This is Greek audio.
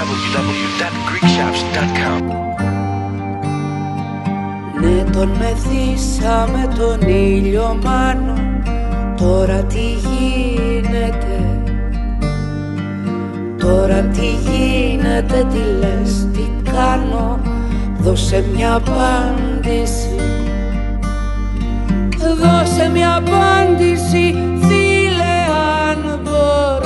www.greekshops.com. Ναι, τον μεθύσαμε τον ήλιο μάνο, τώρα τι γίνεται, τώρα τι γίνεται, τι λες, τι κάνω, δώσε μια απάντηση, δώσε μια απάντηση, φίλε, αν μπορεί.